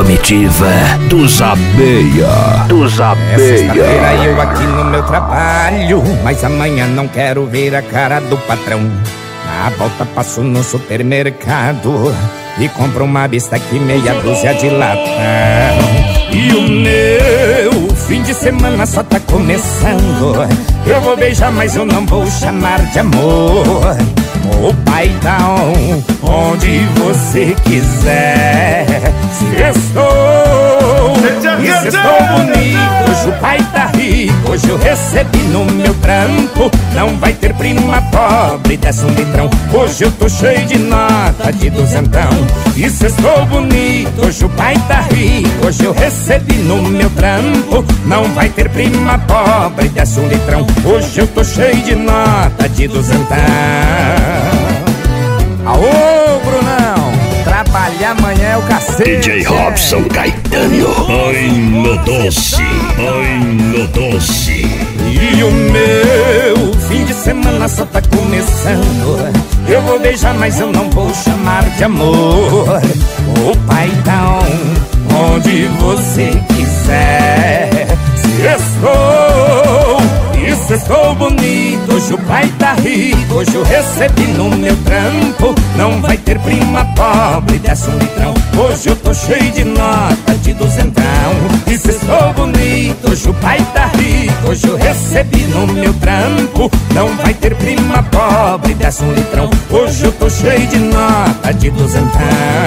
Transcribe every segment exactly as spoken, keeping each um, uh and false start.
comitiva dos Abelha. Dos É sexta-feira Abelha. eu aqui no meu trabalho, mas amanhã não quero ver a cara do patrão. Na volta passo no supermercado e compro uma bisteca e meia dúzia de latão. E o meu fim de semana só tá começando. Eu vou beijar, mas eu não vou chamar de amor. O paizão, onde você quiser. Se estou, e se estou bonito, hoje o pai tá rico. Hoje eu recebi no meu trampo. Não vai ter prima pobre, desce um litrão. Hoje eu tô cheio de nota de duzentão. E se estou bonito, hoje o pai tá rico. Hoje eu recebi no meu trampo. Não vai ter prima pobre, desce um litrão. Hoje eu tô cheio de nota de duzentão. Aô, Brunão, trabalhar amanhã é o cacete. D J Robson Caetano. Ai, no doce. Ai, no doce. E o meu fim de semana só tá começando. Eu vou beijar, mas eu não vou chamar de amor. O paizão, onde você quiser. Se estou, e se estou bonito, hoje o pai tá rico. Hoje eu recebi no meu trampo. Não vai ter prima pobre, desce um litrão. Hoje eu tô cheio de nota de duzentão. E se estou bonito, hoje o pai tá rico. Hoje eu recebi no meu trampo. Não vai ter prima pobre, desce um litrão. Hoje eu tô cheio de nota de duzentão.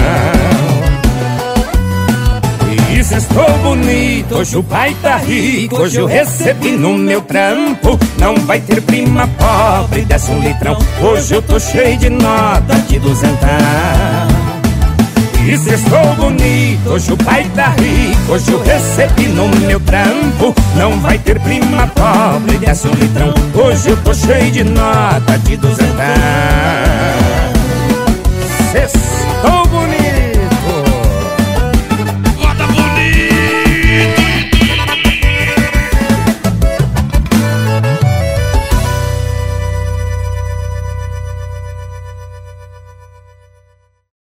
E se estou bonito, hoje o pai tá rico. Hoje eu recebi no meu trampo. Não vai ter prima pobre, desce um litrão. Hoje eu tô cheio de nota de duzentão. E se estou bonito, hoje o pai tá rico. Hoje eu recebi no meu trampo. Não vai ter prima pobre, desce um litrão. Hoje eu tô cheio de nota de duzentão. Cês